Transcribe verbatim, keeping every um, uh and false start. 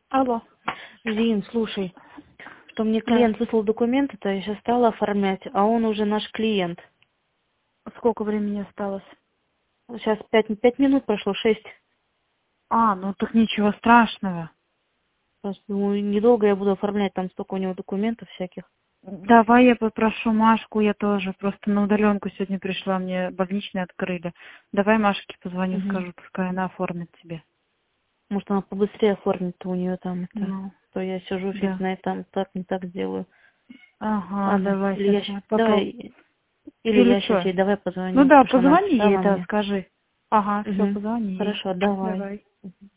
Алло. Зин, слушай, что мне Да. клиент выслал документы-то, я сейчас стала оформлять, а он уже наш клиент. Сколько времени осталось? Сейчас пять, пять минут прошло, шесть. А, ну так ничего страшного. Просто думаю, недолго я буду оформлять, там столько у него документов всяких. Давай я попрошу Машку, я тоже просто на удаленку сегодня пришла, мне больничный открыли. Давай Машке позвоню, Угу. скажу, пускай она оформит тебе. Может, она побыстрее оформит-то у нее там это. Ну, То я сижу фиг да. знает, там так, не так сделаю. Ага, Ладно, давай или я, щ- сейчас. Пока. давай, или Или я сейчас что? ей давай Ну позвоню, да, потому что она позвони ей, написала да, мне. скажи. Ага, все, Угу. позвони ей. Хорошо, давай. Давай.